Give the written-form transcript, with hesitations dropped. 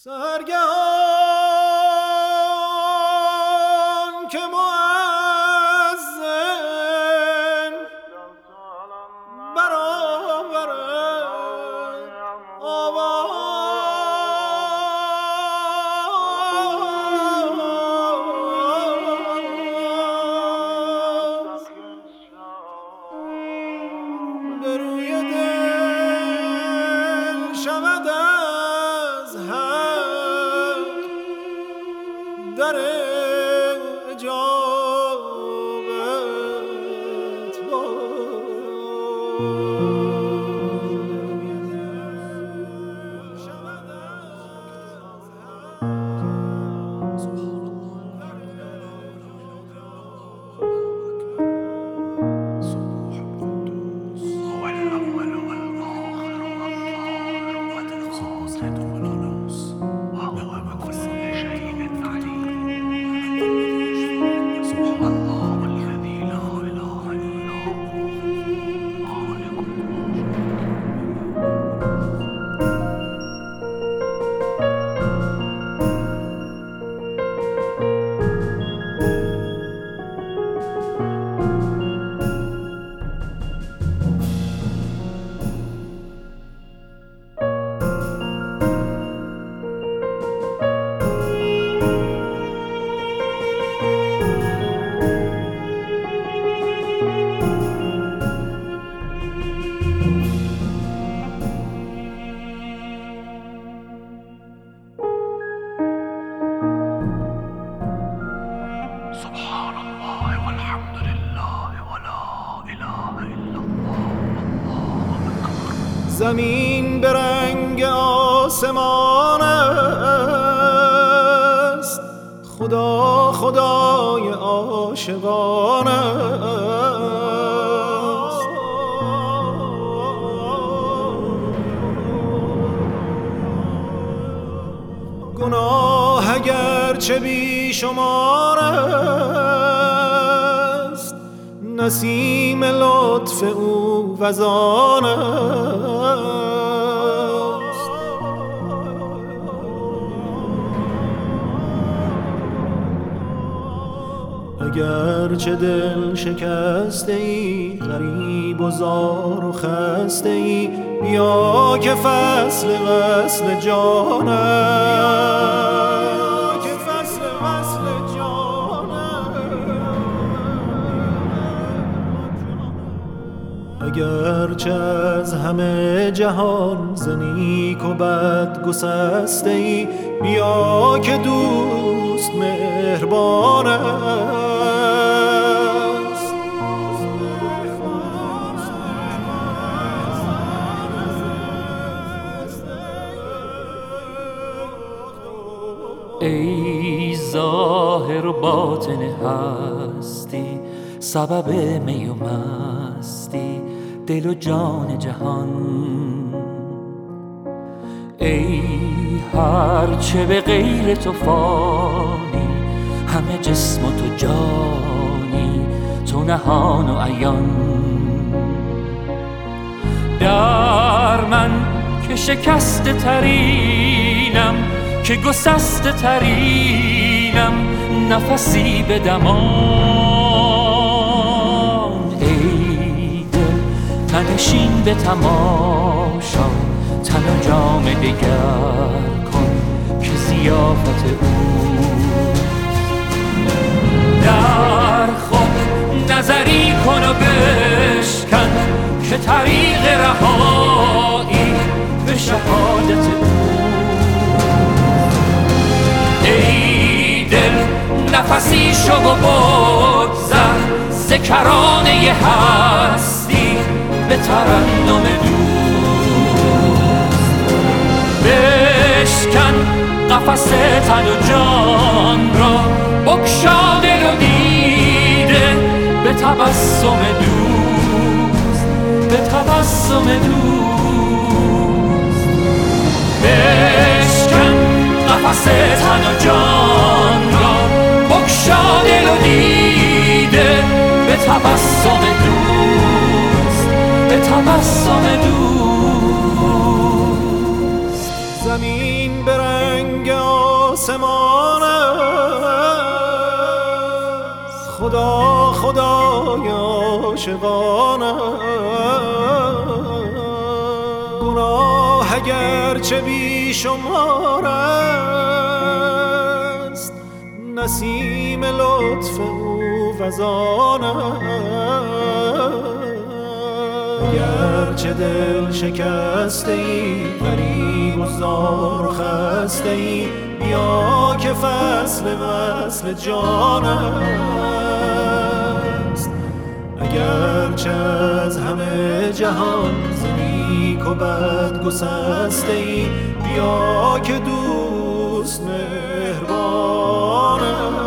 سرگهان که مؤذن برآورد آواز به روی دل شود از حق در اجابت سبحان الله والحمد لله ولا اله الا الله والله اکبر. زمین به رنگ آسمان است، خدا خدای عاشقان است. گناه اگرچه بی شمار است، نسیم لطف او وزان است. اگرچه دل شکسته ای، غریب و زار و خسته ای، بیا که فصل وصل جان است. اگرچه از همه جهان ز نیک و بد گسسته ای، بیا که دوست مهربان است. ای ظاهر و باطن هستی، سبب می و مستی، دل و جان جهان. ای هرچه به غیر تو فانی، همه جسم و تو جانی، تو نهان و عیان. در من که شکسته ترینم، که گسسته ترینم، نفسی به دمان. ای دل منشین به تماشا، تن و جام دگر کن که ضیافت او. در خود نظری کن و بشکن که طریق رهایی به شهادت او. ای دل نفسی شو و بگذر ز کرانه هستی به ترنم دوست. بشکن قفس تن و جان را، بگشا دل و دیده به تبسم دوست، به تبسم دوست. بشکن قفس تن و جان را، بگشا دل و دیده به تبسم دوست، به تبسم دوست. زمین به رنگ آسمان است، خدا خدای عاشقان است. گناه اگرچه بی شمار است، نسیم لطف او وزان است. اگرچه دل شکسته ای، غریب و زار و خسته ای، بیا که فصل وصل جان است. اگرچه از همه جهان ز نیک و بد گسسته ای، بیا که دوست مهربان است.